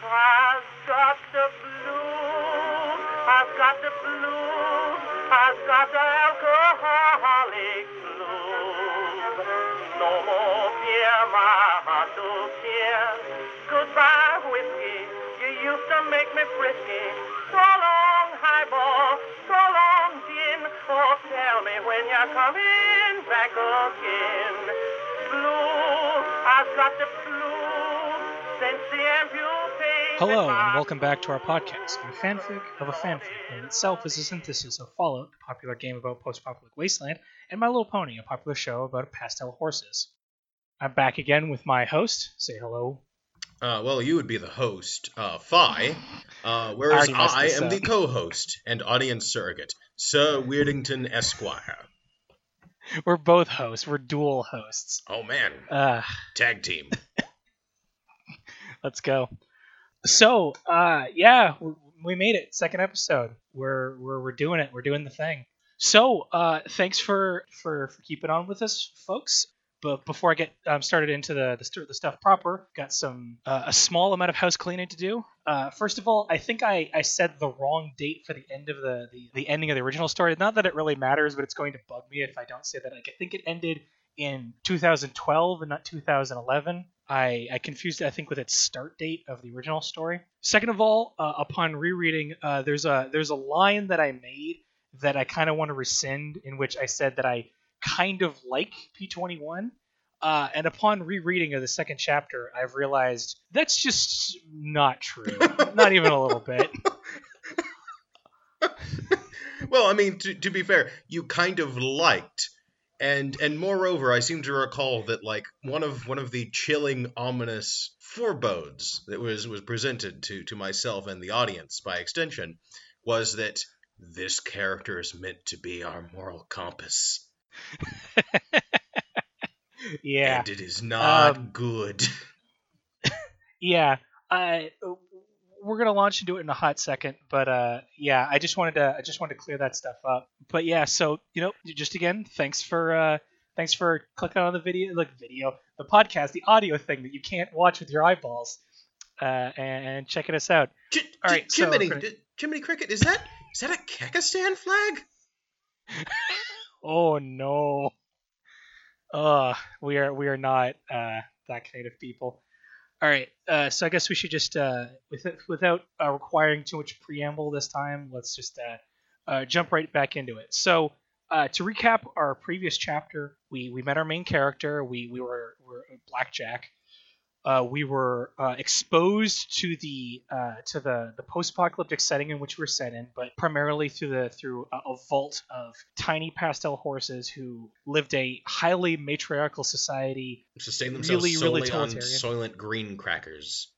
I've got the blues, I've got the blues, I've got the alcoholic blues. No more beer, my heart to cheer. Goodbye, whiskey, you used to make me frisky. So long, highball, so long, gin. Oh, tell me when you're coming back again. Blues, I've got the blues since the amputation. Hello, and welcome back to our podcast, a fanfic of a fanfic that in itself is a synthesis of Fallout, a popular game about post-apocalyptic wasteland, and My Little Pony, a popular show about pastel horses. I'm back again with my host. Say hello. Well, you would be the host, Phi, whereas already messed I this am up. the co-host and audience surrogate, Sir Weirdington Esquire. We're both hosts. We're dual hosts. Oh man, tag team. Let's go. So, yeah, we made it. Second episode. We're doing it. We're doing the thing. So, thanks for keeping on with us, folks. But before I get started into the stuff proper, got some a small amount of house cleaning to do. First of all, I think I said the wrong date for the end of the ending of the original story. Not that it really matters, but it's going to bug me if I don't say that. Like, I think it ended in 2012 and not 2011. I confused it, I think, with its start date of the original story. Second of all, upon rereading, there's a line that I made that I kind of want to rescind, in which I said that I kind of like P21. And upon rereading of the second chapter, I've realized that's just not true. Not even a little bit. Well, I mean, to be fair, you kind of liked, and moreover, I seem to recall that like one of the chilling, ominous forebodings that was presented to myself and the audience by extension was that this character is meant to be our moral compass. Yeah. And it is not good. Yeah. We're gonna launch into it in a hot second, but yeah, I just wanted to clear that stuff up. But yeah, so just again, thanks for clicking on the the podcast, the audio thing that you can't watch with your eyeballs, and checking us out. All right, Jiminy Cricket, is that a Kekistan flag? Oh no. We are not that kind of people. All right, so I guess we should just, without requiring too much preamble this time, let's just jump right back into it. So, to recap our previous chapter, we met our main character. We were Blackjack. We were exposed to the post-apocalyptic setting in which we're set in, but primarily through a vault of tiny pastel horses who lived a highly matriarchal society, Sustain themselves really solely on totalitarian. Soylent Green crackers.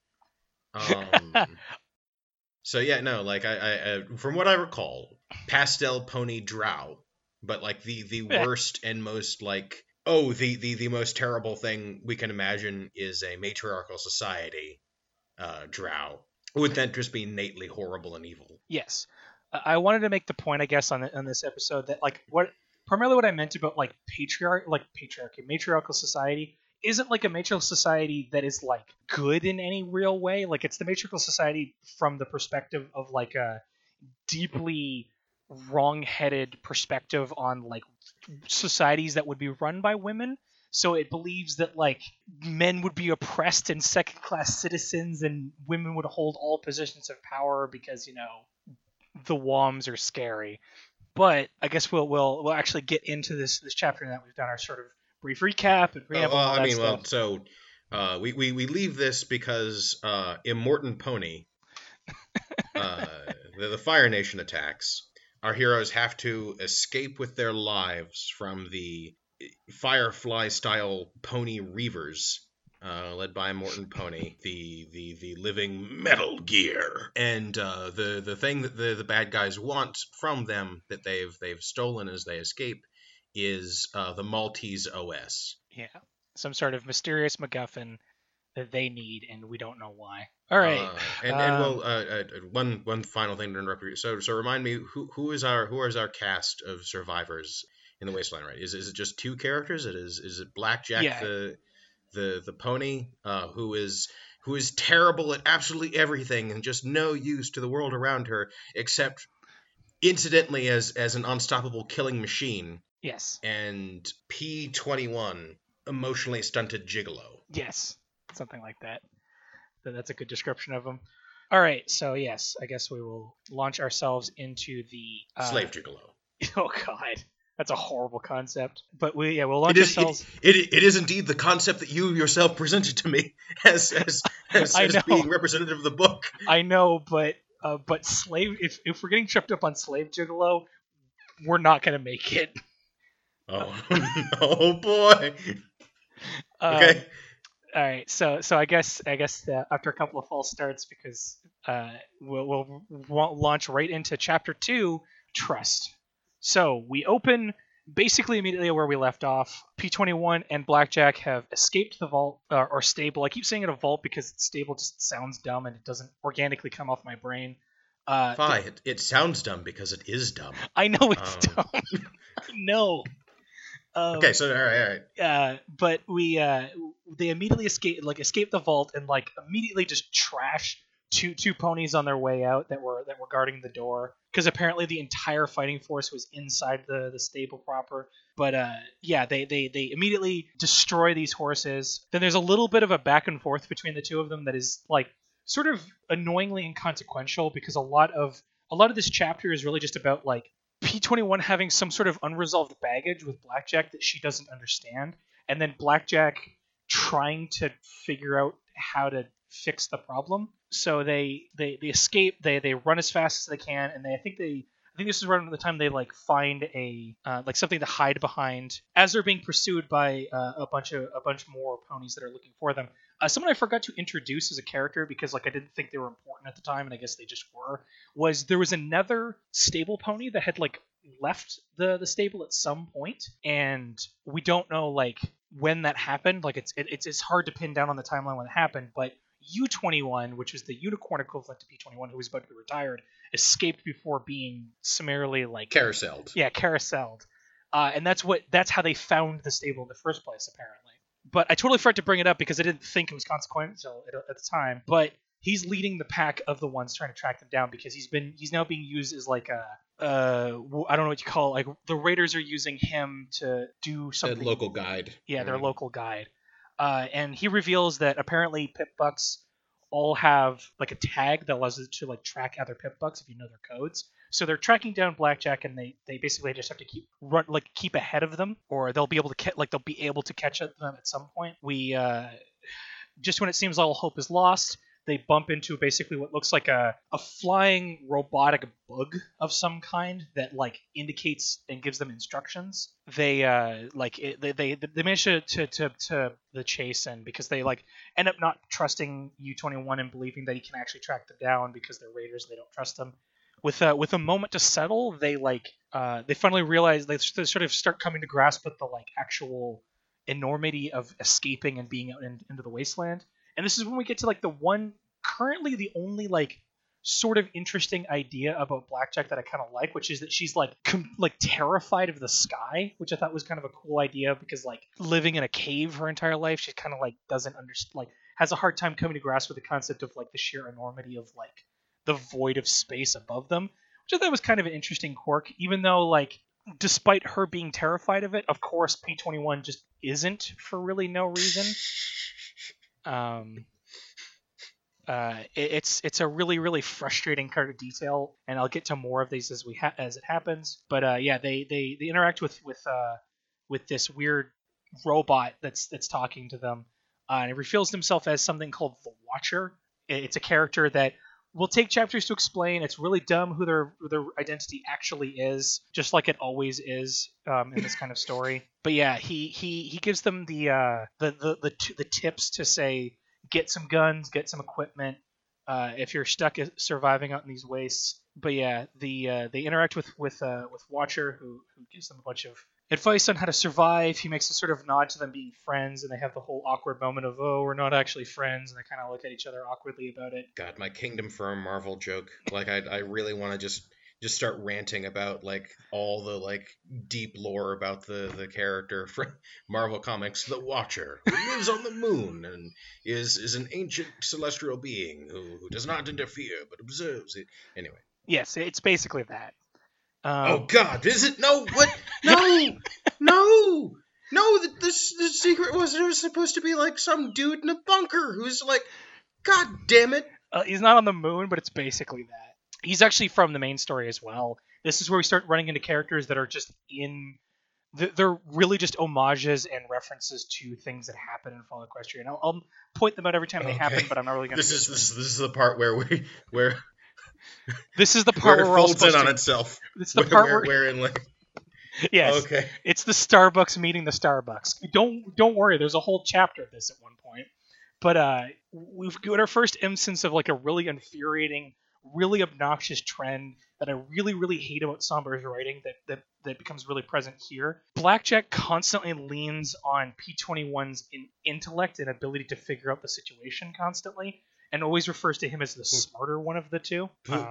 So yeah, no, like I from what I recall, pastel pony drow, but like the worst and most like. Oh, the most terrible thing we can imagine is a matriarchal society, drow. Would that just be innately horrible and evil? Yes, I wanted to make the point, I guess, on this episode that like primarily what I meant about like matriarchal society isn't like a matriarchal society that is like good in any real way. Like, it's the matriarchal society from the perspective of like a deeply wrong-headed perspective on like societies that would be run by women. So it believes that like men would be oppressed and second-class citizens, and women would hold all positions of power because the WOMs are scary. But I guess we'll actually get into this chapter now that we've done our sort of brief recap and preamble. We leave this because Immortan Pony, the Fire Nation attacks. Our heroes have to escape with their lives from the Firefly-style Pony Reavers, led by Immortan Pony, the living Metal Gear. And the thing that the bad guys want from them that they've stolen as they escape is the Maltese OS. Yeah, some sort of mysterious MacGuffin that they need, and we don't know why. All right. One final thing to interrupt you. So remind me, who is our cast of survivors in the Wasteland? Right? Is it just two characters? Is it Blackjack, yeah. the pony, who is who is terrible at absolutely everything and just no use to the world around her, except incidentally as an unstoppable killing machine. Yes. And P21, emotionally stunted gigolo. Yes. Something like that. That's a good description of him. All right, so yes, I guess we will launch ourselves into the Slave gigolo. Oh God, that's a horrible concept. But we'll launch ourselves. It is indeed the concept that you yourself presented to me as being representative of the book. I know, but slave. If we're getting tripped up on slave gigolo, we're not gonna make it. Oh no, boy. Okay. All right, so I guess after a couple of false starts, because we'll launch right into chapter 2, Trust. So we open basically immediately where we left off. P21 and Blackjack have escaped the vault or stable. I keep saying it a vault because stable just sounds dumb and it doesn't organically come off my brain. Fine, it sounds dumb because it is dumb. I know it's dumb. I know. Okay, so all right. But they immediately escape the vault and immediately just trash two ponies on their way out that were guarding the door, because apparently the entire fighting force was inside the stable proper. But they immediately destroy these horses. Then there's a little bit of a back and forth between the two of them that is sort of annoyingly inconsequential, because a lot of this chapter is really just about P21 having some sort of unresolved baggage with Blackjack that she doesn't understand, and then Blackjack trying to figure out how to fix the problem. So they escape, they run as fast as they can, and I think this is around the time they find a something to hide behind as they're being pursued by a bunch more ponies that are looking for them. Someone I forgot to introduce as a character, because I didn't think they were important at the time, and I guess they just were. There was another stable pony that had left the stable at some point, and we don't know when that happened. It's hard to pin down on the timeline when it happened, but U21, which was the unicorn equivalent to P21, who was about to be retired, escaped before being summarily carouselled. Yeah, carouselled. And that's how they found the stable in the first place, apparently. But I totally forgot to bring it up because I didn't think it was consequential at the time. But he's leading the pack of the ones trying to track them down, because he's now being used as I don't know what you call it. The raiders are using him to do something. A local guide. Yeah, their local guide. And he reveals that apparently Pip-Bucks all have a tag that allows it to track other Pip-Bucks if you know their codes. So they're tracking down Blackjack, and they basically just have to keep ahead of them, or they'll be able to catch them at some point. We just when it seems all hope is lost, they bump into basically what looks like a flying robotic bug of some kind that indicates and gives them instructions. They manage to the chase, and because they end up not trusting U21 and believing that he can actually track them down because they're raiders, they don't trust them. With a moment to settle, they finally realize, they sort of start coming to grasp with the actual enormity of escaping and being out into the wasteland. And this is when we get to currently the only sort of interesting idea about Blackjack that I kind of like, which is that she's terrified of the sky, which I thought was kind of a cool idea, because living in a cave her entire life, she kind of doesn't understand, has a hard time coming to grasp with the concept of the sheer enormity of the void of space above them, which I thought was kind of an interesting quirk, even though despite her being terrified of it, of course P21 just isn't, for really no reason. It's a really, really frustrating kind of detail, and I'll get to more of these as it happens. But they interact with this weird robot that's talking to them, and it reveals himself as something called the Watcher. It's a character that will take chapters to explain. It's really dumb who their identity actually is, just like it always is in this kind of story. But yeah, he gives them the tips to say, get some guns, get some equipment, if you're stuck surviving out in these wastes. But yeah, they interact with Watcher, who gives them a bunch of advice on how to survive. He makes a sort of nod to them being friends, and they have the whole awkward moment of, oh, we're not actually friends, and they kind of look at each other awkwardly about it. God, my Kingdom for a Marvel joke. I really want to just just start ranting about like all the like deep lore about the character from Marvel Comics, the Watcher, who lives on the moon and is an ancient celestial being who does not interfere but observes it. Anyway. Yes, it's basically that. Oh God, is it? No, what? No, no, no. The secret was it was supposed to be like some dude in a bunker who's like, God damn it. He's not on the moon, but it's basically that. He's actually from the main story as well. This is where we start running into characters that are just in. They're really just homages and references to things that happen in Fallen Equestria. I'll point them out every time they happen, but I'm not really going to. This is the part where this is the part where we're all folds supposed in on to, itself. It's the part where in like. Yes. Okay. It's the Starbucks meeting the Starbucks. Don't worry. There's a whole chapter of this at one point. But we've got our first instance of like a really infuriating, really obnoxious trend that I really, really hate about Somber's writing that becomes really present here. Blackjack constantly leans on P21's intellect and ability to figure out the situation constantly, and always refers to him as the smarter one of the two.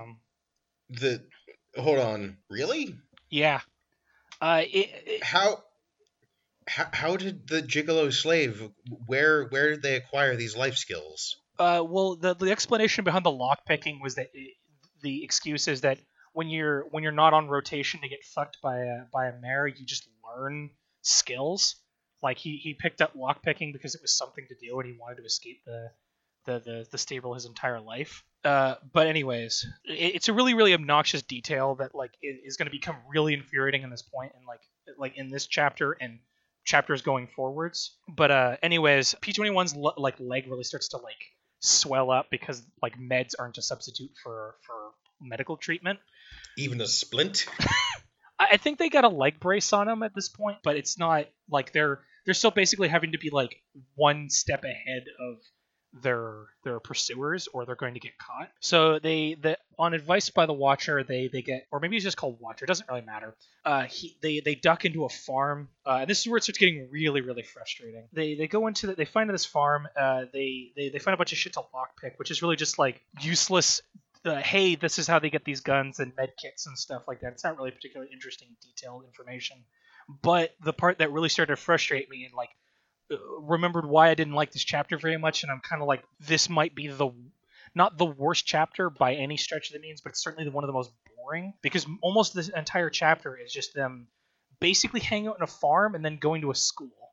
Hold on, really? Yeah. How did the Gigolo slave where did they acquire these life skills? Well, the explanation behind the lockpicking was that the excuse is that when you're not on rotation to get fucked by a mare, you just learn skills. Like he picked up lockpicking because it was something to do and he wanted to escape the stable his entire life. But anyways, it's a really, really obnoxious detail that like is going to become really infuriating in this point and like in this chapter and chapters going forwards. But anyways, P21's like leg really starts to like swell up because like meds aren't a substitute for medical treatment. Even a splint? I think they got a leg brace on him at this point, but it's not like they're still basically having to be like one step ahead of their pursuers or they're going to get caught. So they on advice by the Watcher, they get, or maybe he's just called Watcher, it doesn't really matter. They duck into a farm. And this is where it starts getting really, really frustrating. They go into they find this farm. They find a bunch of shit to lockpick, which is really just like useless. Hey, this is how they get these guns and med kits and stuff like that. It's not really particularly interesting, detailed information. But the part that really started to frustrate me and like remembered why I didn't like this chapter very much, and I'm kind of like, this might be not the worst chapter by any stretch of the means, but it's certainly one of the most boring, because almost this entire chapter is just them basically hanging out in a farm and then going to a school.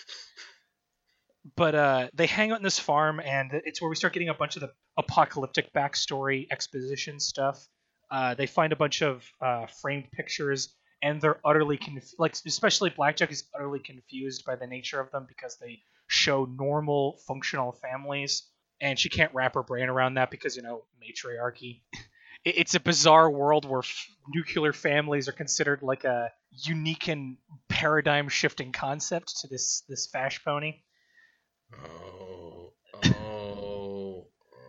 But they hang out in this farm, and it's where we start getting a bunch of the apocalyptic backstory exposition stuff. They find a bunch of framed pictures, and they're utterly especially Blackjack is utterly confused by the nature of them because they show normal, functional families, and she can't wrap her brain around that because, matriarchy. It's a bizarre world where nuclear families are considered like a unique and paradigm-shifting concept to this Fash Pony. Oh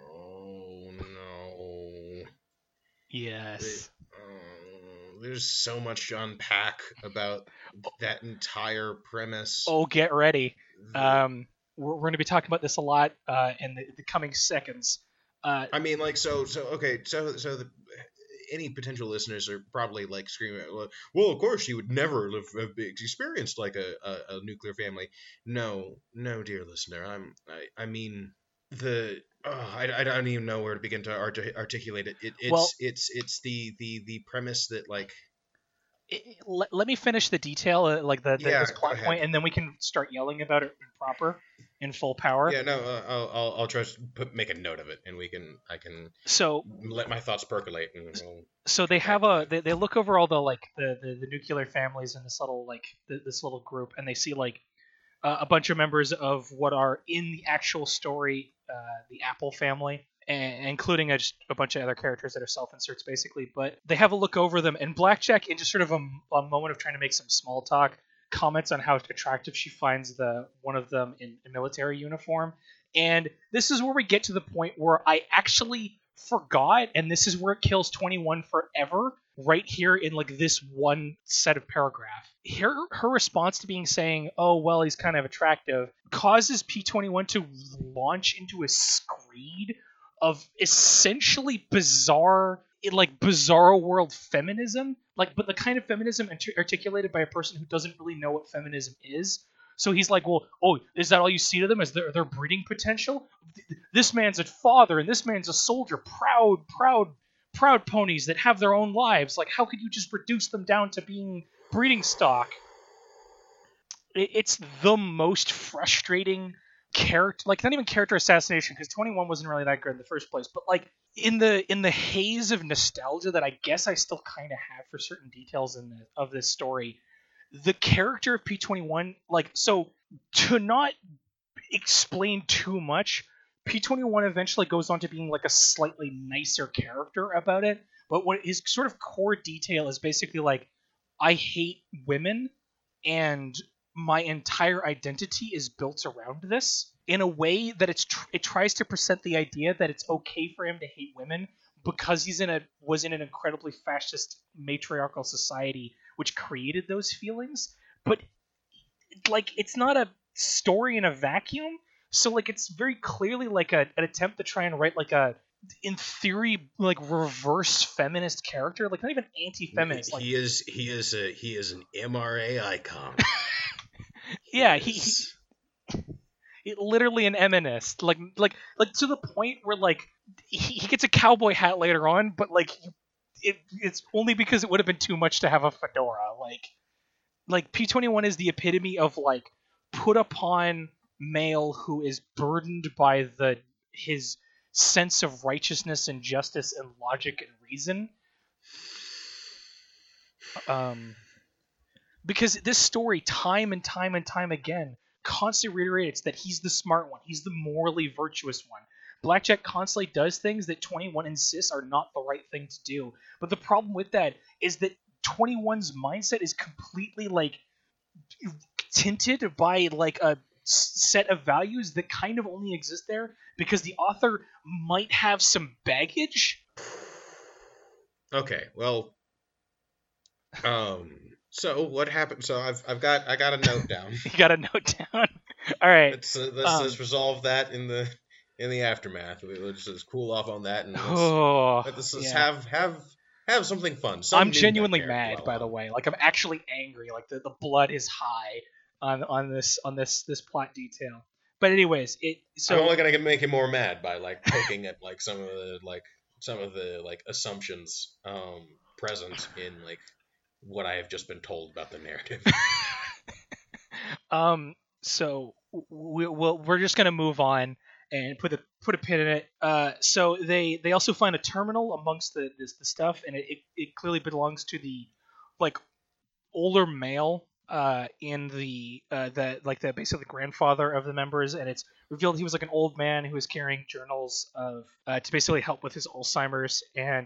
no. Yes. There's so much to unpack about that entire premise. Oh, get ready. We're going to be talking about this a lot in the coming seconds. I mean, like, okay, any potential listeners are probably like screaming, well, of course you would never have experienced like a nuclear family. No, dear listener, I mean I don't even know where to begin to articulate it. It's the premise that like. Let me finish the detail, this plot point, and then we can start yelling about it in full power. Yeah, no, I'll try to make a note of it, and I can let my thoughts percolate. So they have they look over all the nuclear families in this little group, and they see like a bunch of members of what are in the actual story, the Apple family. Including just a bunch of other characters that are self-inserts, basically. But they have a look over them, and Blackjack, in just sort of a moment of trying to make some small talk, comments on how attractive she finds one of them in a military uniform. And this is where we get to the point where I actually forgot, and this is where it kills 21 forever, right here in like this one set of paragraph. Her response to saying, oh, well, he's kind of attractive, causes P21 to launch into a screed of essentially bizarre, like bizarro world feminism, like, but the kind of feminism articulated by a person who doesn't really know what feminism is. So he's like, well, oh, is that all you see to them? Is their breeding potential? This man's a father and this man's a soldier, proud ponies that have their own lives. Like, how could you just reduce them down to being breeding stock? It's the most frustrating character, like not even character assassination, because 21 wasn't really that good in the first place, but like in the haze of nostalgia that I guess I still kind of have for certain details of this story, the character of P21, like, so to not explain too much, P21 eventually goes on to being like a slightly nicer character about it, but what his sort of core detail is basically like, I hate women and my entire identity is built around this, in a way that it tries to present the idea that it's okay for him to hate women because was in an incredibly fascist matriarchal society which created those feelings. But like, it's not a story in a vacuum, so like it's very clearly like an attempt to try and write like a, in theory, like reverse feminist character, like not even anti-feminist. Like, he is an MRA icon. Yeah, he literally an eminist, like to the point where like he gets a cowboy hat later on, but like it's only because it would have been too much to have a fedora. Like P21 is the epitome of like put upon male who is burdened by his sense of righteousness and justice and logic and reason. Because this story, time and time and time again, constantly reiterates that he's the smart one, he's the morally virtuous one. Blackjack constantly does things that 21 insists are not the right thing to do. But the problem with that is that 21's mindset is completely like tinted by like a set of values that kind of only exist there because the author might have some baggage. Okay, well, so what happened? So I got a note down. You got a note down. All right. Let's just resolve that in the aftermath. Let's just cool off on that and let's just have something fun. I'm genuinely mad, by the way. Like, I'm actually angry. Like the blood is high on this plot detail. But anyways, I'm only gonna make him more mad by like poking at like some of the assumptions present in like what I have just been told about the narrative. So we're just gonna move on and put a pin in it. So they also find a terminal amongst the stuff, and it clearly belongs to the like older male in the basically grandfather of the members, and it's revealed he was like an old man who was carrying journals of to basically help with his Alzheimer's, and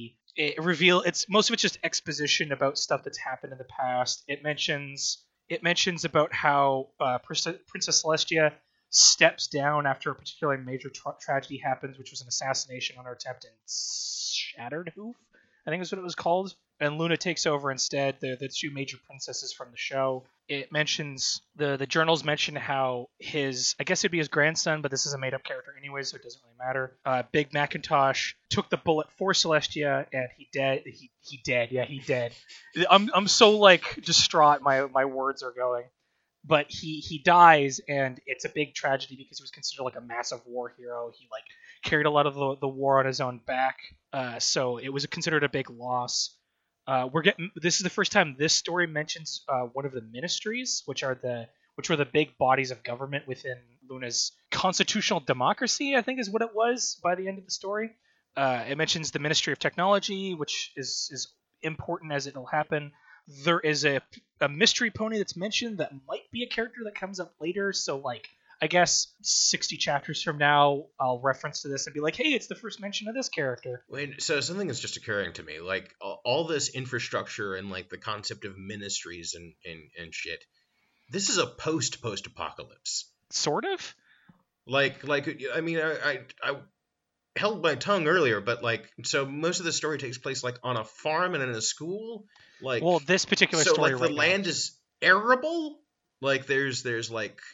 it's most of it's just exposition about stuff that's happened in the past. It mentions about how Princess Celestia steps down after a particularly major tragedy happens, which was an assassination on her attempt in Shattered Hoof, I think is what it was called. And Luna takes over instead. They're the two major princesses from the show. It mentions the journals mention how I guess it'd be his grandson, but this is a made up character anyway, so it doesn't really matter. Big Macintosh took the bullet for Celestia, and he dead. He dead. Yeah, he dead. I'm so like distraught. My words are going. But he dies, and it's a big tragedy because he was considered like a massive war hero. He like carried a lot of the war on his own back, so it was considered a big loss. This is the first time this story mentions one of the ministries, which were the big bodies of government within Luna's constitutional democracy, I think is what it was by the end of the story. It mentions the Ministry of Technology, which is important as it'll happen. There is a mystery pony that's mentioned that might be a character that comes up later, so like I guess 60 chapters from now I'll reference to this and be like, hey, it's the first mention of this character. Wait, so something is just occurring to me, like all this infrastructure and like the concept of ministries and shit, this is a post-apocalypse. Sort of? Like I mean, I held my tongue earlier, but like, so most of the story takes place like on a farm and in a school. Like, well, this particular story, like the land is arable. Like there's like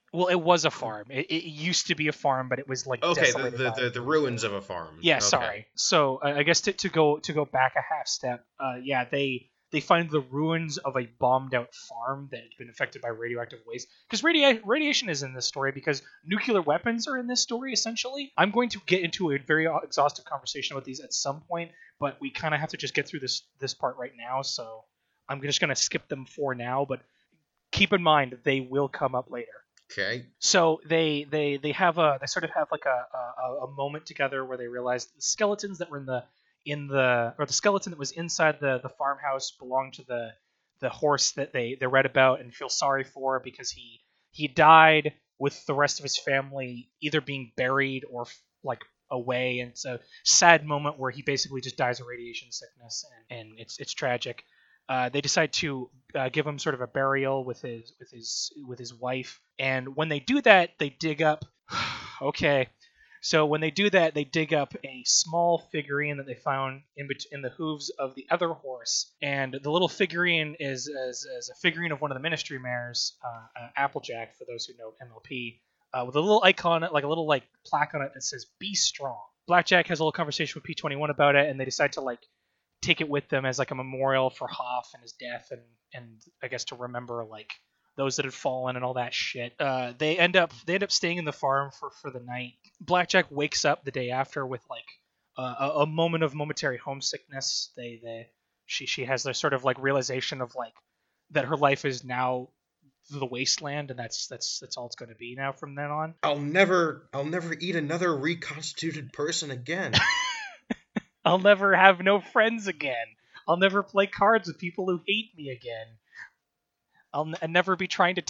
Well, it was a farm. It used to be a farm, but it was like Okay, desolated by. the ruins of a farm. Yeah, Okay. sorry. So I guess to go back a half step, yeah, they find the ruins of a bombed out farm that had been affected by radioactive waste. Because radiation is in this story because nuclear weapons are in this story essentially. I'm going to get into a very exhaustive conversation about these at some point, but we kind of have to just get through this part right now. So I'm just gonna skip them for now, but keep in mind they will come up later. Okay. So they have they sort of have like a moment together where they realize the skeletons that were or the skeleton that was inside the farmhouse belonged to the horse that they read about and feel sorry for because he died with the rest of his family either being buried or like away, and it's a sad moment where he basically just dies of radiation sickness, and it's tragic. They decide to give him sort of a burial with his wife, and when they do that, they dig up. Okay, so when they do that, they dig up a small figurine that they found in the hooves of the other horse, and the little figurine is a figurine of one of the Ministry mares, Applejack, for those who know MLP, with a little icon, like a little like plaque on it that says "Be strong." Blackjack has a little conversation with P21 about it, and they decide to like take it with them as like a memorial for Hoff and his death, and I guess to remember like those that had fallen and all that shit. They end up staying in the farm for the night. Blackjack wakes up the day after with like a moment of momentary homesickness. She has this sort of like realization of like that her life is now the wasteland, and that's all it's going to be now from then on. I'll never eat another reconstituted person again. I'll never have no friends again. I'll never play cards with people who hate me again. I'll never be trying to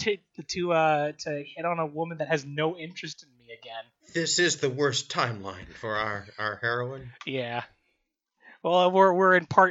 hit on a woman that has no interest in me again. This is the worst timeline for our heroine. Yeah. Well, we're in part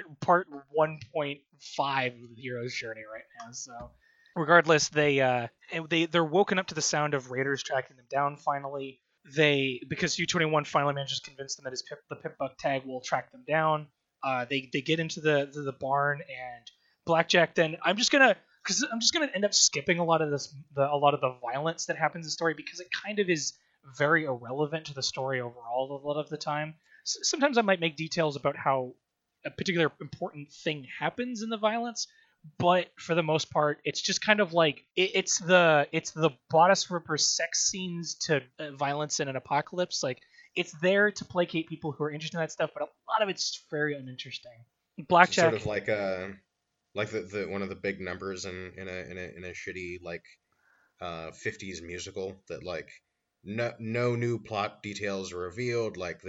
1.5 of the hero's journey right now, so regardless, they're woken up to the sound of raiders tracking them down finally. Because U-21 finally manages to convince them that the Pip-Buck tag will track them down. They get into the barn, and Blackjack then I'm just gonna end up skipping a lot of the violence that happens in the story because it kind of is very irrelevant to the story overall a lot of the time. Sometimes I might make details about how a particular important thing happens in the violence, but for the most part, it's just kind of like it's the bodice ripper sex scenes to violence in an apocalypse. Like it's there to placate people who are interested in that stuff, but a lot of it's very uninteresting. Blackjack, Sort of like the one of the big numbers in a shitty like 50s musical that like no new plot details are revealed, like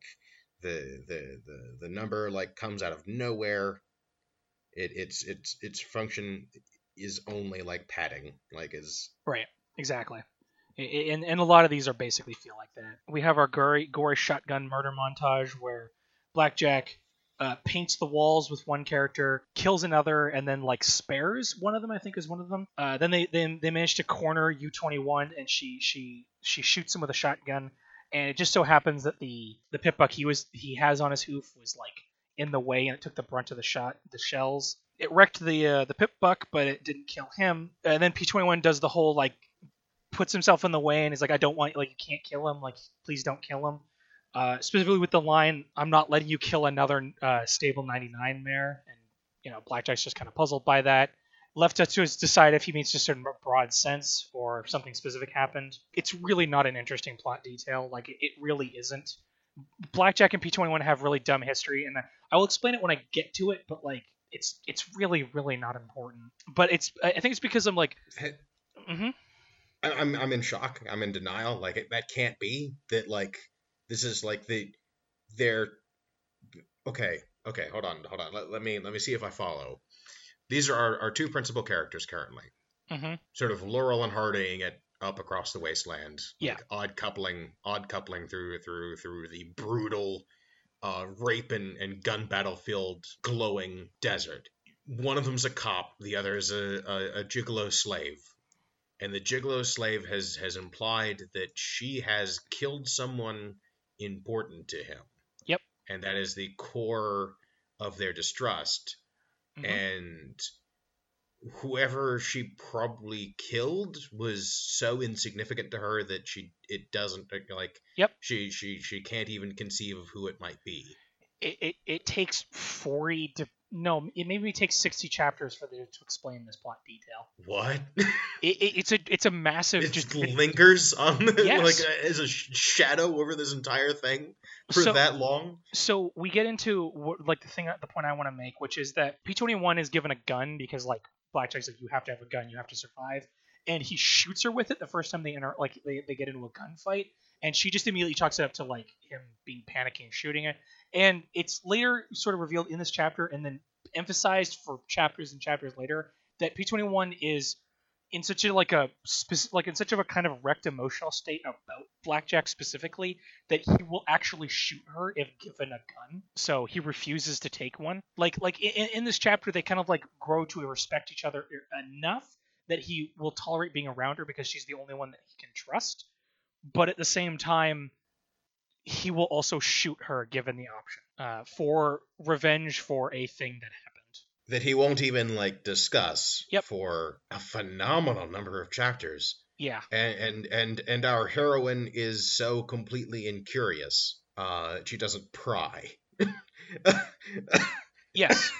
the number like comes out of nowhere. Its function is only like padding, like is right, exactly. And a lot of these are basically feel like that. We have our gory shotgun murder montage where Blackjack paints the walls with one character, kills another, and then like spares one of them. I think is one of them. Then they manage to corner U-21, and she shoots him with a shotgun. And it just so happens that the Pip-Buck he has on his hoof was like in the way, and it took the brunt of the shells. It wrecked the Pip-Buck, but it didn't kill him. And then P21 does the whole like puts himself in the way, and he's like, I don't want, like, you can't kill him, like, please don't kill him. Specifically with the line, I'm not letting you kill another stable 99 mare, and Blackjack's just kind of puzzled by that. Left to decide if he means just in a broad sense or if something specific happened. It's really not an interesting plot detail, like it really isn't. Blackjack and P21 have really dumb history, and I will explain it when I get to it, but like it's really really not important. But I think it's because I'm like. Mm-hmm. I'm in shock. I'm in denial. Like that can't be that. Like this is like they're okay. Hold on. Let me see if I follow. These are our two principal characters currently. Mm-hmm. Sort of Laurel and Harding up across the wasteland. Yeah. Like odd coupling through the brutal rape and gun battlefield glowing desert. One of them's a cop. The other is a gigolo slave. And the gigolo slave has implied that she has killed someone important to him. Yep. And that is the core of their distrust. Mm-hmm. And whoever she probably killed was so insignificant to her that it doesn't like Yep. she can't even conceive of who it might be. It takes 40 to no, it maybe takes 60 chapters for them to explain this plot detail. What? It's a massive It just lingers on Yes. like as a shadow over this entire thing for So- that long. So we get into like the point I want to make, which is that P21 is given a gun because like Blackjack's like, you have to have a gun, you have to survive, and he shoots her with it the first time they they get into a gunfight, and she just immediately chalks it up to like him being panicky and shooting it, and it's later sort of revealed in this chapter and then emphasized for chapters and chapters later that P21 is in such a in such of a kind of wrecked emotional state about Blackjack specifically that he will actually shoot her if given a gun. So he refuses to take one. In this chapter, they kind of like grow to respect each other enough that he will tolerate being around her because she's the only one that he can trust. But at the same time, he will also shoot her given the option for revenge for a thing that happened. That he won't even like discuss Yep. for a phenomenal number of chapters. Yeah. And our heroine is so completely incurious. She doesn't pry. Yes.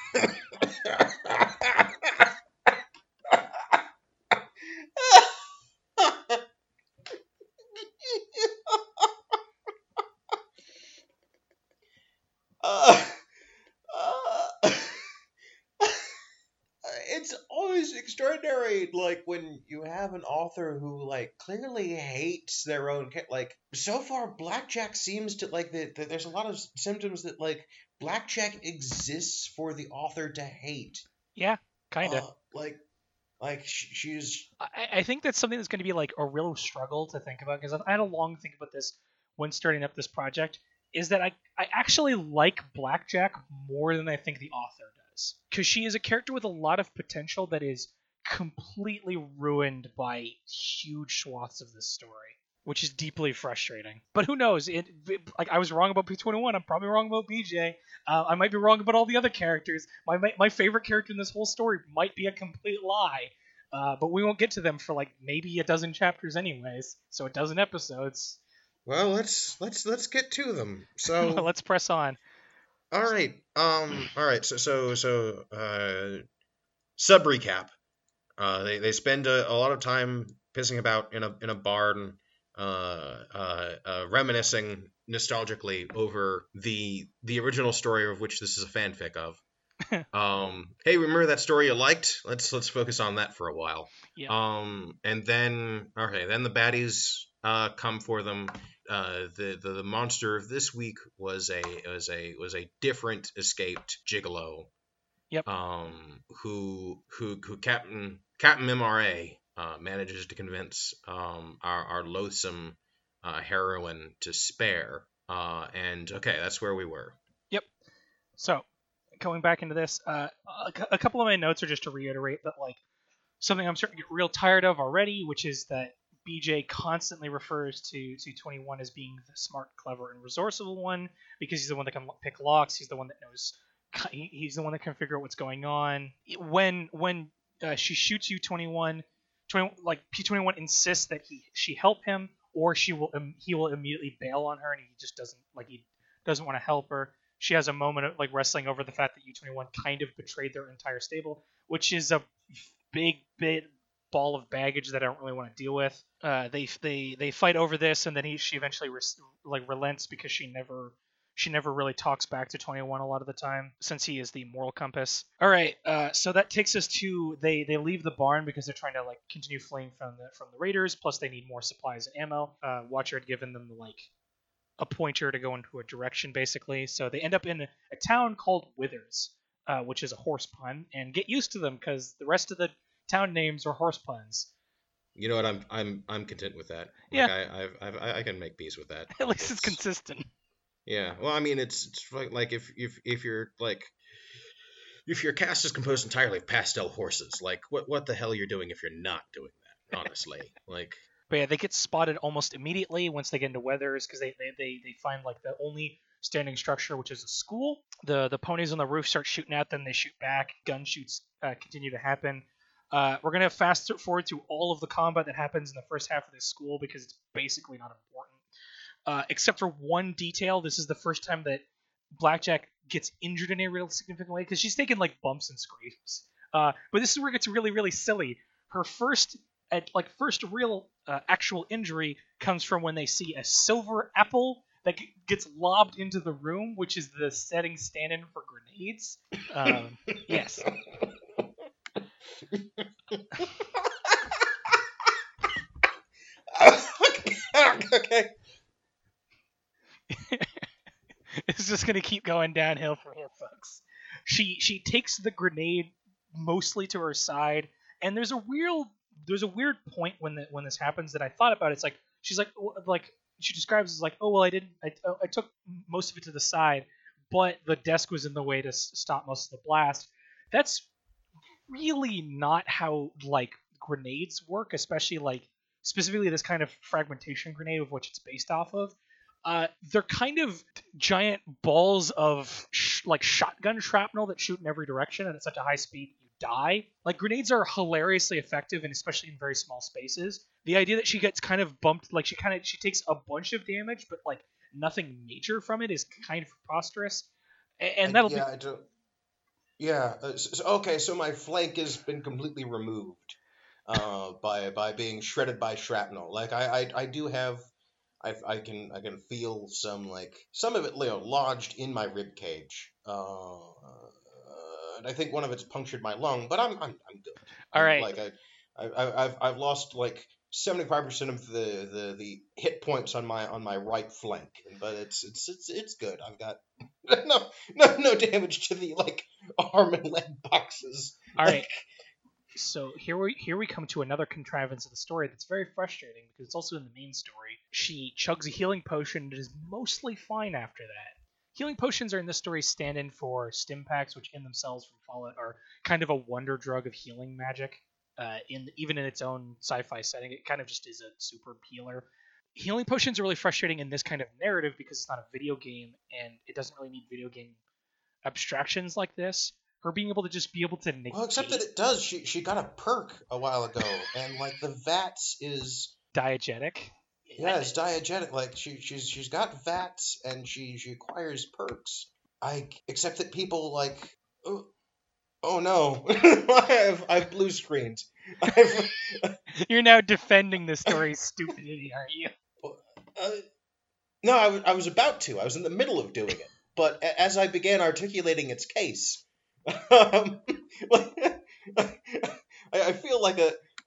It's always extraordinary, like when you have an author who like clearly hates their own like. So far, Blackjack seems to like there's a lot of symptoms that like Blackjack exists for the author to hate. Yeah. Kind of. She's. I think that's something that's going to be like a real struggle to think about because I had a long think about this when starting up this project. Is that I actually like Blackjack more than I think the author does because she is a character with a lot of potential that is completely ruined by huge swaths of this story, which is deeply frustrating. But who knows? Like I was wrong about P21. I'm probably wrong about BJ. I might be wrong about all the other characters. My favorite character in this whole story might be a complete lie. But we won't get to them for like maybe a dozen chapters anyways. So a dozen episodes. Well, let's get to them. So Let's press on. all right. All right. So sub recap. They spend a lot of time pissing about in a barn, reminiscing nostalgically over the original story of which this is a fanfic of. Hey, remember that story you liked? Let's focus on that for a while. Yeah. And then then the baddies come for them. The monster of this week was a different escaped gigolo. Yep. Who Captain MRA manages to convince our loathsome heroine to spare. And okay, that's where we were. Yep. So going back into this, a couple of my notes are just to reiterate that like something I'm starting to get real tired of already, which is that BJ constantly refers to 21 as being the smart, clever, and resourceful one because he's the one that can pick locks. He's the one that knows. He's the one that can figure out what's going on. When she shoots you, 21, like P21 insists that she help him, or he will immediately bail on her, and he just doesn't want to help her. She has a moment of like wrestling over the fact that U21 kind of betrayed their entire stable, which is a big ball of baggage that I don't really want to deal with. They fight over this, and then she eventually relents because she never really talks back to 21 a lot of the time since he is the moral compass. All right, so that takes us to they leave the barn because they're trying to like continue fleeing from the raiders. Plus they need more supplies and ammo. Watcher had given them like a pointer to go into a direction basically. So they end up in a town called Withers, which is a horse pun, and get used to them because the rest of the town names are horse puns. You know what? I'm content with that. Yeah. Like I can make peace with that. At least it's consistent. Yeah. Well, I mean, it's like if you're like if your cast is composed entirely of pastel horses, like what the hell you're doing if you're not doing that? Honestly, like. But yeah, they get spotted almost immediately once they get into Weathers because they find like the only standing structure, which is a school. The ponies on the roof start shooting at them. They shoot back. Gun shoots continue to happen. We're gonna fast forward through all of the combat that happens in the first half of this school because it's basically not important, except for one detail. This is the first time that Blackjack gets injured in a real significant way because she's taken like bumps and scrapes. But this is where it gets really, really silly. Her first real actual injury comes from when they see a silver apple that gets lobbed into the room, which is the setting stand-in for grenades. Yes. Okay. It's just gonna keep going downhill from here, folks. She takes the grenade mostly to her side, and there's a weird point when this happens that I thought about. It's like she's like she describes it as like, oh well, I took most of it to the side, but the desk was in the way to stop most of the blast. That's really not how like grenades work, especially like specifically this kind of fragmentation grenade of which it's based off of. They're kind of giant balls of like shotgun shrapnel that shoot in every direction, and at such a high speed you die. Like grenades are hilariously effective, and especially in very small spaces. The idea that she gets kind of bumped, like she takes a bunch of damage, but like nothing major from it is kind of preposterous. And that'll I don't. Yeah. Okay. So my flank has been completely removed by being shredded by shrapnel. Like I do have. I can feel some of it lodged in my rib cage. And I think one of it's punctured my lung, but I'm good. All right. Like I've lost like 75% of the hit points on my right flank, but it's good. I've got no damage to the like arm and leg boxes. All right. So here we come to another contrivance of the story that's very frustrating because it's also in the main story. She chugs a healing potion and is mostly fine after that. Healing potions are in this story stand-in for stim packs, which in themselves from Fallout are kind of a wonder drug of healing magic. Even in its own sci-fi setting, it kind of just is a super healer. Healing potions are really frustrating in this kind of narrative because it's not a video game and it doesn't really need video game abstractions like this. Her being able to just be able to negate... Well, except that it does. She got a perk a while ago, and like the VATS is diegetic. Yeah, it's diegetic. Like she's got VATS and she acquires perks. Except that people like, oh no, I've blue screened. You're now defending the story's stupidity, aren't you? No, I was about to. I was in the middle of doing it, but as I began articulating its case. I feel like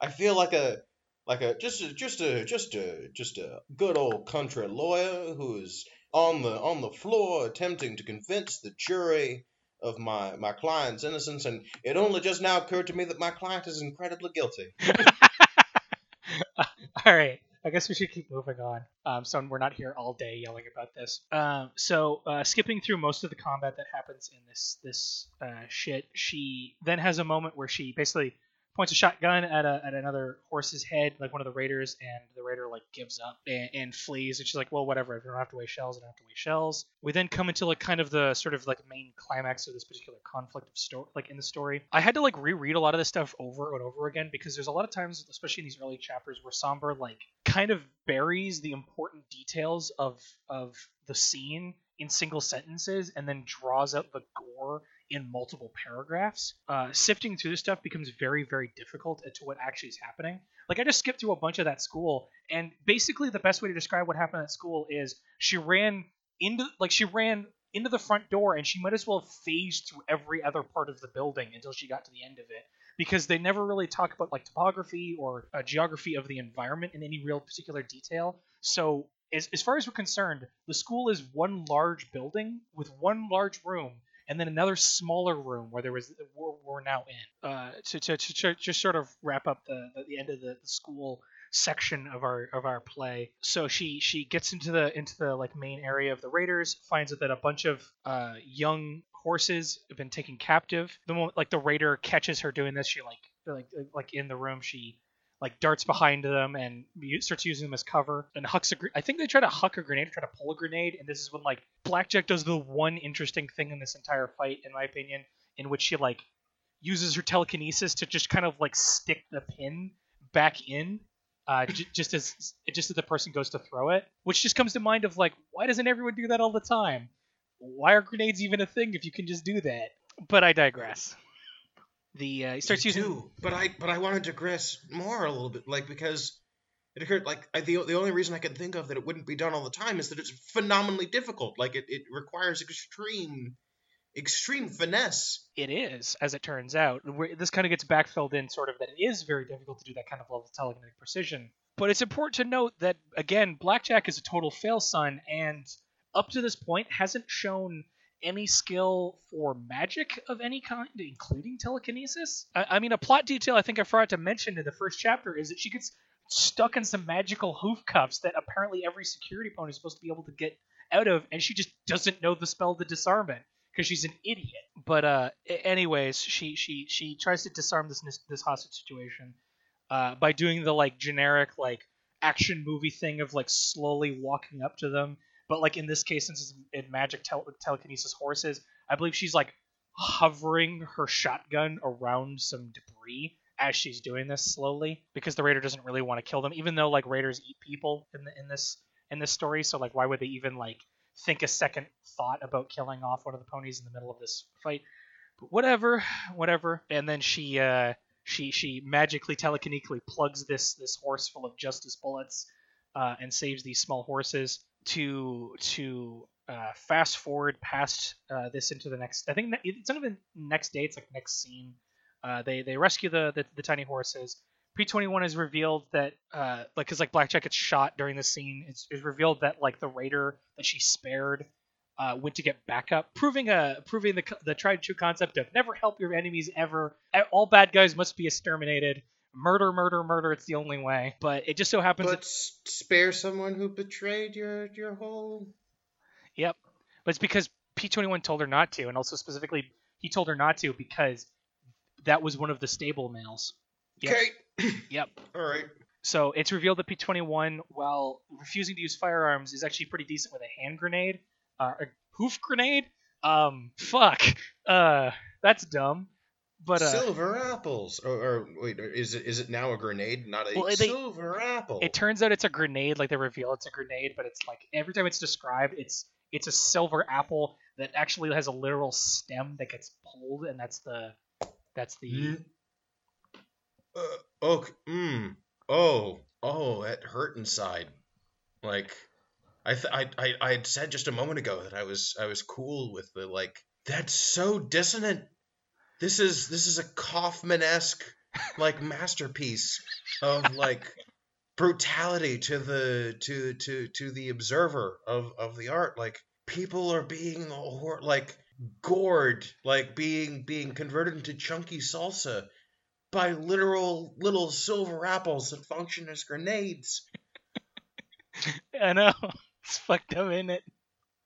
a just a good old country lawyer who's on the floor attempting to convince the jury of my client's innocence, and it only just now occurred to me that my client is incredibly guilty. All right. I guess we should keep moving on, so we're not here all day yelling about this. So skipping through most of the combat that happens in this shit, she then has a moment where she basically points a shotgun at another horse's head, like one of the raiders, and the raider like gives up and flees, and she's like, well, whatever, if I don't have to weigh shells, I don't have to weigh shells. We then come into like kind of the sort of like main climax of this particular conflict of story, like in the story. I had to like reread a lot of this stuff over and over again because there's a lot of times, especially in these early chapters, where Somber like kind of buries the important details of the scene in single sentences and then draws out the gore in multiple paragraphs. Sifting through this stuff becomes very, very difficult as to what actually is happening. Like, I just skipped through a bunch of that school, and basically the best way to describe what happened at school is she ran into the front door, and she might as well have phased through every other part of the building until she got to the end of it, because they never really talk about like topography or geography of the environment in any real particular detail. So as far as we're concerned, the school is one large building with one large room, and then another smaller room where we're now in. To just sort of wrap up the end of the school section of our play. So she gets into the like main area of the raiders, finds out that a bunch of young horses have been taken captive. The moment like the raider catches her doing this, she like in the room, she like darts behind them and starts using them as cover and I think they try to huck a grenade or try to pull a grenade, and this is when like Blackjack does the one interesting thing in this entire fight, in my opinion, in which she like uses her telekinesis to just kind of like stick the pin back in, just as the person goes to throw it, which just comes to mind of like, why doesn't everyone do that all the time? Why are grenades even a thing if you can just do that? But I digress. He starts using. But I want to digress more a little bit, like, because it occurred, like, the only reason I can think of that it wouldn't be done all the time is that it's phenomenally difficult. Like, it requires extreme finesse. It is, as it turns out. This kind of gets backfilled in, sort of, that it is very difficult to do that kind of level of telekinetic precision. But it's important to note that, again, Blackjack is a total fail-son, and up to this point hasn't shown any skill for magic of any kind, including telekinesis. I mean, a plot detail I think I forgot to mention in the first chapter is that she gets stuck in some magical hoof cuffs that apparently every security opponent is supposed to be able to get out of, and she just doesn't know the spell to disarm it because she's an idiot. But anyways, she tries to disarm this hostage situation by doing the like generic like action movie thing of like slowly walking up to them. But like in this case, since it's in magic telekinesis horses, I believe she's like hovering her shotgun around some debris as she's doing this slowly, because the raider doesn't really want to kill them, even though like raiders eat people in this story. So like, why would they even like think a second thought about killing off one of the ponies in the middle of this fight? But whatever. And then she magically telekinetically plugs this horse full of justice bullets and saves these small horses to fast forward past this into the next. I think it's not even next day. It's like next scene. They rescue the tiny horses. P-21 is revealed that because like Blackjack gets shot during the scene. It's revealed that like the raider that she spared went to get backup, proving the tried and true concept of never help your enemies ever. All bad guys must be exterminated. Murder. It's the only way. But it just so happens that spare someone who betrayed your whole. Yep. But it's because P-21 told her not to, and also specifically he told her not to because that was one of the stable males. Yep. Okay. Yep. All right. So it's revealed that P-21, while refusing to use firearms, is actually pretty decent with a hand grenade, a hoof grenade. Fuck. That's dumb. But silver apples, or wait, is it now a grenade, not a silver apple? It turns out it's a grenade. Like they reveal it's a grenade, but it's like every time it's described, it's a silver apple that actually has a literal stem that gets pulled, and that's the. That hurt inside. Like, I had said just a moment ago that I was cool with the like. That's so dissonant. This is a Kaufman-esque like masterpiece of like brutality to the observer of the art. Like, people are being like gored, like being converted into chunky salsa by literal little silver apples that function as grenades. I know. It's fucked up, isn't it?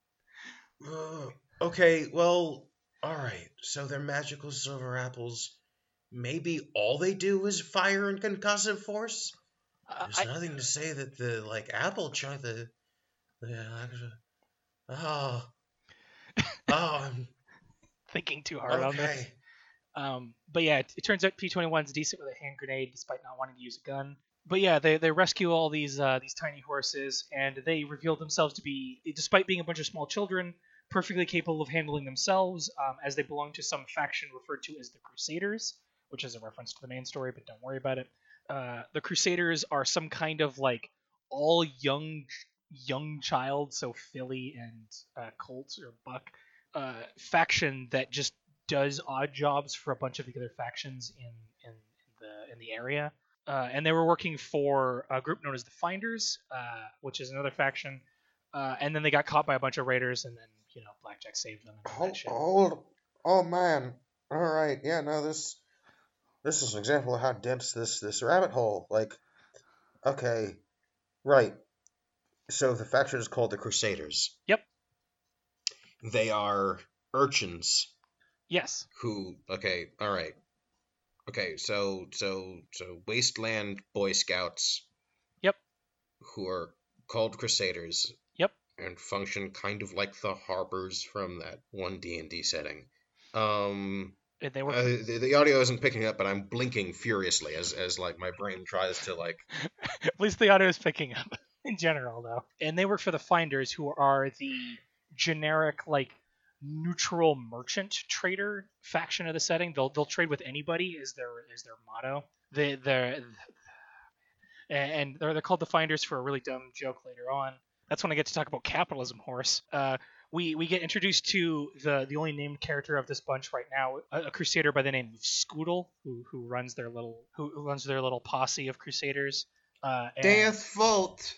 Okay, well, alright, so they're magical silver apples. Maybe all they do is fire and concussive force? There's nothing to say that the, like, apple chunk, I'm thinking too hard on this. But yeah, it turns out P-21's decent with a hand grenade, despite not wanting to use a gun. But yeah, they rescue all these tiny horses, and they reveal themselves to be, despite being a bunch of small children, perfectly capable of handling themselves, as they belong to some faction referred to as the Crusaders, which is a reference to the main story, but don't worry about it. The Crusaders are some kind of like all young child, so Philly and Colt or Buck, faction that just does odd jobs for a bunch of the other factions in the area. And they were working for a group known as the Finders, which is another faction. And then they got caught by a bunch of raiders, and then Blackjack saved them. Oh man! All right, yeah, no, this is an example of how dense this rabbit hole. Like, okay, right. So the faction is called the Crusaders. Yep. They are urchins. Yes. Who? Okay. All right. Okay. So Wasteland Boy Scouts. Yep. Who are called Crusaders. Yep. And function kind of like the Harbors from that one D&D setting. They were The audio isn't picking up, but I'm blinking furiously as like my brain tries to like. at least the audio is picking up in general though. And they work for the Finders, who are the generic like neutral merchant trader faction of the setting. They'll trade with anybody is their motto. They're and they're called the Finders for a really dumb joke later on. That's when I get to talk about capitalism, Horace. We get introduced to the only named character of this bunch right now, a crusader by the name of Scoodle, who runs their little posse of crusaders. Death Vault.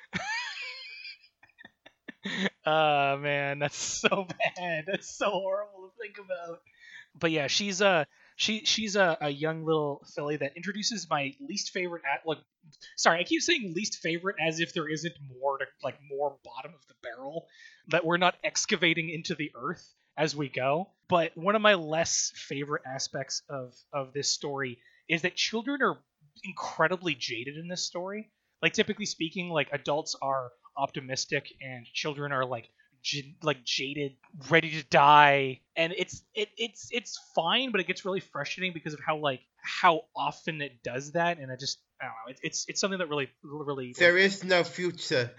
Man, that's so bad. That's so horrible to think about. But yeah, she's a young little filly that introduces my least favorite sorry, I keep saying least favorite as if there isn't more bottom of the barrel that we're not excavating into the earth as we go. But one of my less favorite aspects of this story is that children are incredibly jaded in this story. Like typically speaking, like adults are optimistic and children are like jaded, ready to die, and it's fine, but it gets really frustrating because of how often it does that, and I don't know. It's something that really There is no future.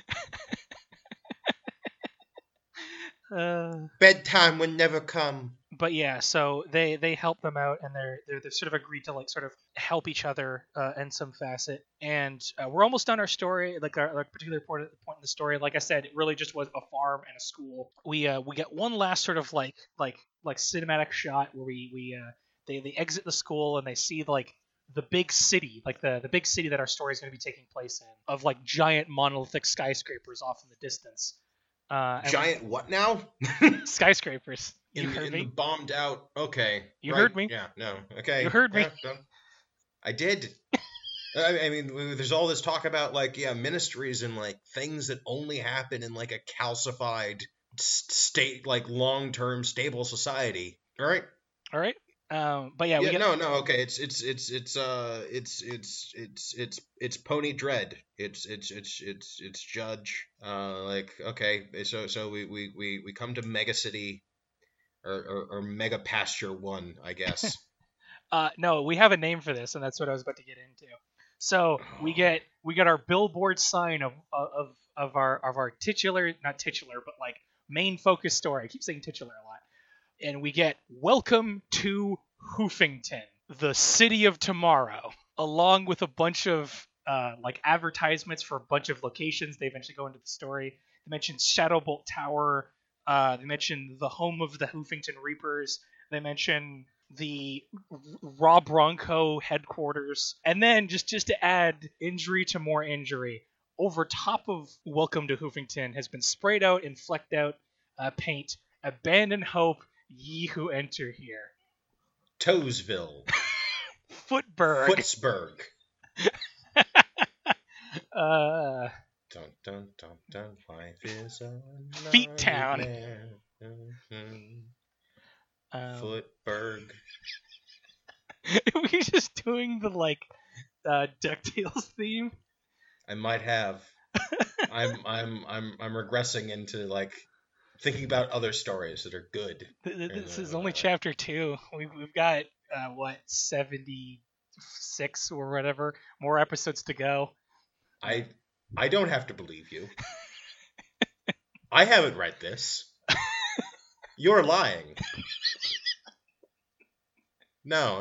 Bedtime will never come. But yeah, so they help them out, and they're sort of agreed to like sort of help each other in some facet. And we're almost done our story, like our particular point in the story. Like I said, it really just was a farm and a school. We get one last sort of like cinematic shot where they exit the school and they see like the big city, like the big city that our story is going to be taking place in, of like giant monolithic skyscrapers off in the distance. Giant what now? Skyscrapers. You heard in me? the bombed out. Okay. You right. heard me? Yeah. No. Okay. You heard me? Yeah, I did. I mean, there's all this talk about like ministries and like things that only happen in like a calcified state, like long-term stable society. All right. All right. But yeah, we get... no. Okay. It's Pony Dread. It's Judge. Like okay. So we come to Mega City, or Mega Pasture 1, I guess. No, we have a name for this, and that's what I was about to get into. So we get our billboard sign of our not titular, but like main focus story. I keep saying titular a lot. And we get "Welcome to Hoofington, the city of tomorrow," along with a bunch of like advertisements for a bunch of locations. They eventually go into the story. They mention Shadowbolt Tower. They mention the home of the Hoofington Reapers. They mention the Raw Bronco headquarters. And then just to add injury to more injury, over top of "Welcome to Hoofington" has been sprayed out and flecked out paint. "Abandon hope, ye who enter here." Toesville. Footburg. Footsburg. Dun, dun, dun, dun. Life is a Feet Town. Footburg. Are we just doing the like DuckTales theme? I might have. I'm regressing into like thinking about other stories that are good. This is only chapter 2. We've got 76 or whatever more episodes to go. I don't have to believe you. I haven't read this. You're lying. No.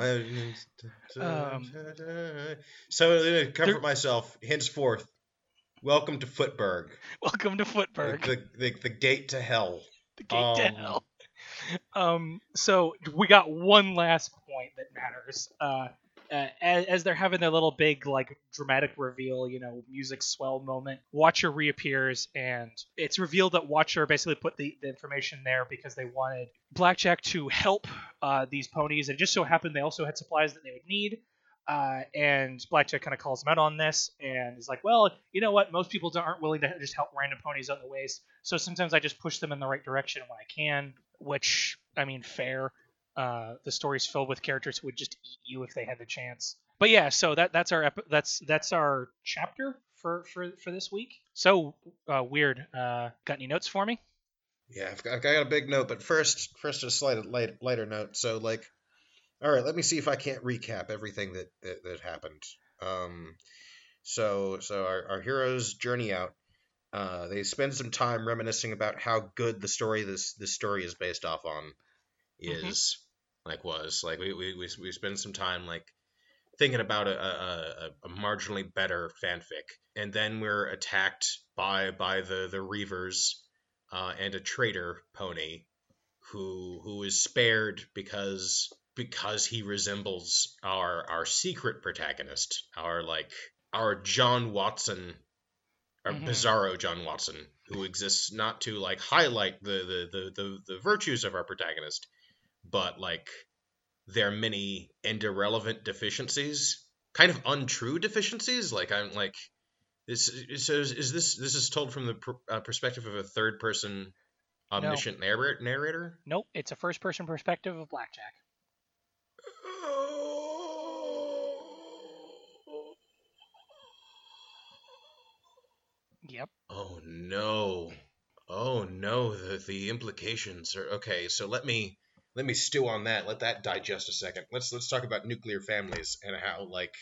So to comfort myself, henceforth, welcome to Footburg. Welcome to Footburg. The gate to hell. The gate to hell. So we got one last point that matters. As they're having their little big like dramatic reveal, music swell moment, Watcher reappears, and it's revealed that Watcher basically put the information there because they wanted Blackjack to help these ponies, and it just so happened they also had supplies that they would need. And Blackjack kind of calls him out on this, and is like, well, you know what? Most people aren't willing to just help random ponies out in the waste, so sometimes I just push them in the right direction when I can, which, I mean, fair. The story's filled with characters who would just eat you if they had the chance. But yeah, so that's our chapter for this week. So Weird. Got any notes for me? Yeah, I've got a big note, but first a slight lighter note. So like, all right, let me see if I can't recap everything that happened. Um, so our heroes journey out. They spend some time reminiscing about how good the story this story is based off on Hmm. is like was like we spend some time like thinking about a marginally better fanfic, and then we're attacked by the Reavers and a traitor pony who is spared because he resembles our secret protagonist, our John Watson, our Hmm. bizarro John Watson, who exists not to like highlight the virtues of our protagonist, but like their many and irrelevant deficiencies, kind of untrue deficiencies. Like I'm like this. So is this is told from the perspective of a third person No, omniscient narrator? nope. It's a first-person perspective of Blackjack. Yep. Oh no. Oh no, the implications are okay, so let me stew on that. Let that digest a second. Let's talk about nuclear families and how like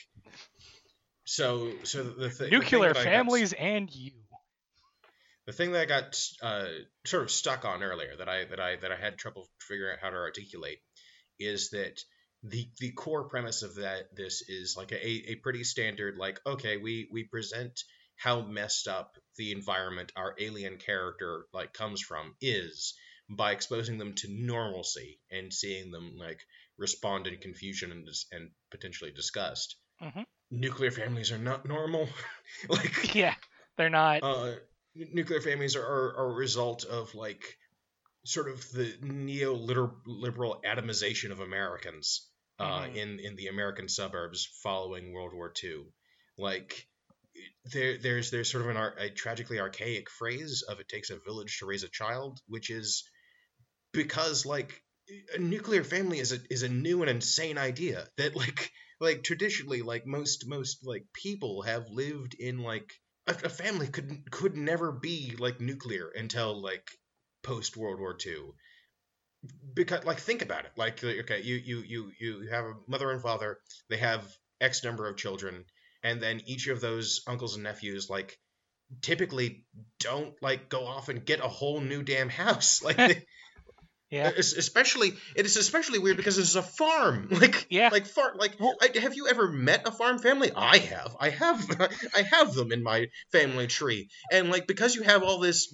so the thing Nuclear that I got families and you. the thing that I got sort of stuck on earlier that I had trouble figuring out how to articulate is that the core premise of this is like a pretty standard like okay we present how messed up the environment our alien character like comes from is by exposing them to normalcy and seeing them like respond in confusion and potentially disgust. Hmm. Nuclear families are not normal. Like Yeah, they're not. uh nuclear families are a result of like sort of the neoliberal atomization of Americans Hmm. in the American suburbs following World War II. Like there's sort of a tragically archaic phrase of "it takes a village to raise a child," which is because like a nuclear family is a new and insane idea that like traditionally like most like people have lived in like a family could never be like nuclear until like post World War II. Because like think about it like okay you have a mother and father, they have x number of children, and then each of those uncles and nephews like typically don't like go off and get a whole new damn house. Like Yeah, especially it is especially weird because this is a farm. like yeah. like farm like Well, have you ever met a farm family? I have I have them in my family tree, and like because you have all this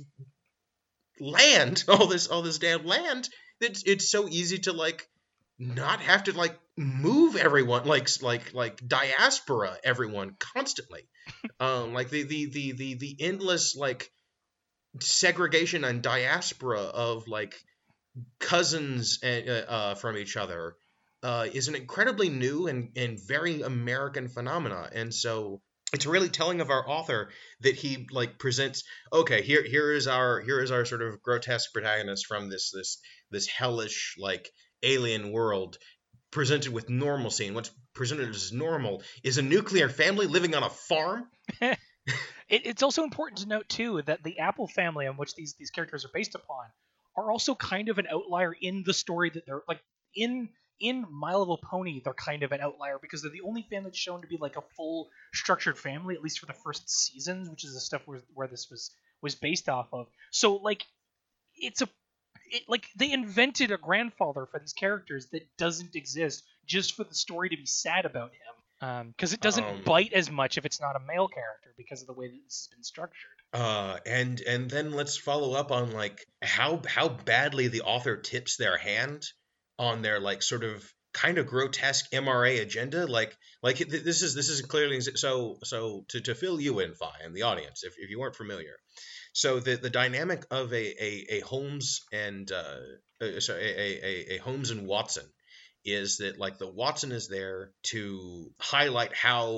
land, all this damn land, it's so easy to like not have to like move everyone like diaspora everyone constantly. Like the endless like segregation and diaspora of like cousins from each other is an incredibly new and very American phenomena. And so it's really telling of our author that he like presents okay here is our sort of grotesque protagonist from this hellish like alien world presented with normalcy, and what's presented as normal is a nuclear family living on a farm. it's also important to note too that the Apple family on which these characters are based upon are also kind of an outlier in the story that they're like in in My Little Pony. They're kind of an outlier because they're the only family that's shown to be like a full structured family, at least for the first seasons, which is the stuff where this was based off of. So like it's a like they invented a grandfather for these characters that doesn't exist just for the story to be sad about him. Because it doesn't um bite as much if it's not a male character because of the way that this has been structured. and then let's follow up on like how badly the author tips their hand on their like sort of kind of grotesque MRA agenda. Like this is clearly so to fill you in, Fi, and the audience, if you weren't familiar. So the dynamic of a Holmes and sorry a Holmes and Watson is that like the Watson is there to highlight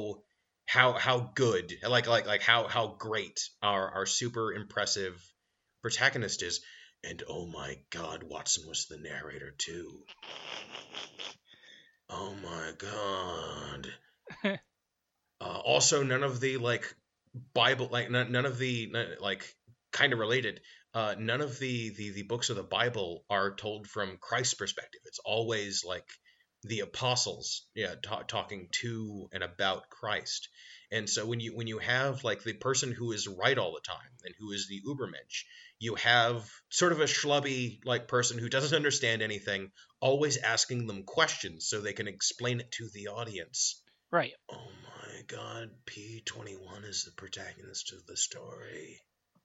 how good like how great our super impressive protagonist is, and oh my god, Watson was the narrator too. Oh my god. Also, none of the like Bible like none of the like kind of related. none of the books of the Bible are told from Christ's perspective. It's always like the apostles, talking to and about Christ. And so when you have like the person who is right all the time and who is the Ubermensch, you have sort of a schlubby like person who doesn't understand anything, always asking them questions so they can explain it to the audience. Right. Oh my God, P21 is the protagonist of the story.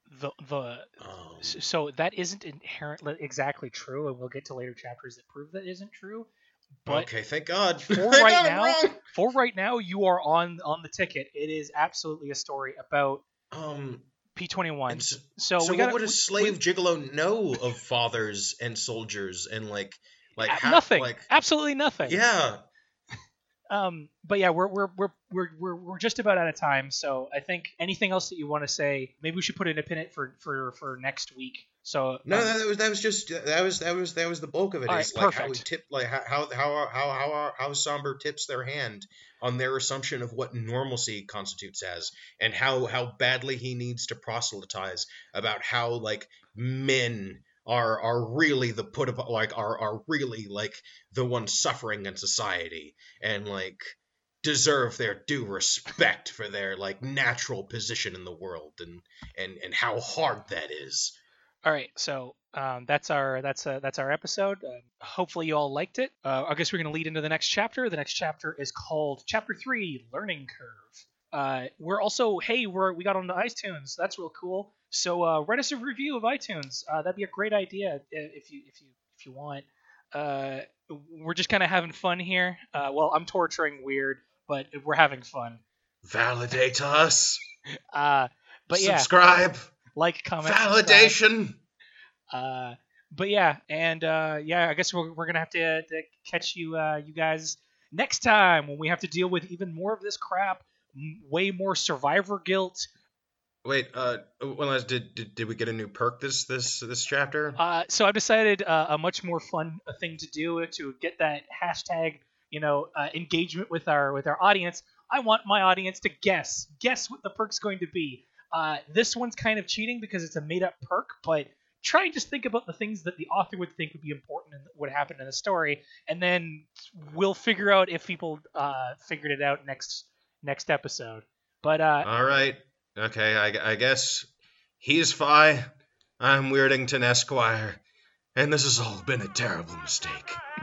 So that isn't inherently exactly true, and we'll get to later chapters that prove that isn't true. But okay, thank God. For right now, you are on the ticket. It is absolutely a story about P21. So what would a slave gigolo know of fathers and soldiers and like nothing? Like, absolutely nothing. Yeah. But yeah, we're just about out of time. So I think anything else that you want to say, maybe we should put in a pin it for next week. So no, that was the bulk of it. Is like perfect. How we tip, like how Somber tips their hand on their assumption of what normalcy constitutes as, and how badly he needs to proselytize about how like men are really the are really like the ones suffering in society and like deserve their due respect for their like natural position in the world and how hard that is. All right, so that's our episode. Hopefully you all liked it. I guess we're gonna lead into the next chapter. The next chapter is called Chapter 3: Learning Curve. We're also we got on the iTunes. That's real cool. So write us a review of iTunes. That'd be a great idea if you want. We're just kind of having fun here. Well, I'm torturing Weird, but we're having fun. Validate us. But subscribe. Like, comment, validation. But yeah, and I guess we're gonna have to catch you guys next time when we have to deal with even more of this crap, way more survivor guilt. Wait, did we get a new perk this chapter? So I've decided a much more fun thing to do to get that hashtag, engagement with our audience. I want my audience to guess what the perk's going to be. This one's kind of cheating because it's a made-up perk, but try and just think about the things that the author would think would be important and would happen in the story, and then we'll figure out if people figured it out next episode. But all right. Okay, I guess he's Fi, I'm Weirdington Esquire, and this has all been a terrible mistake.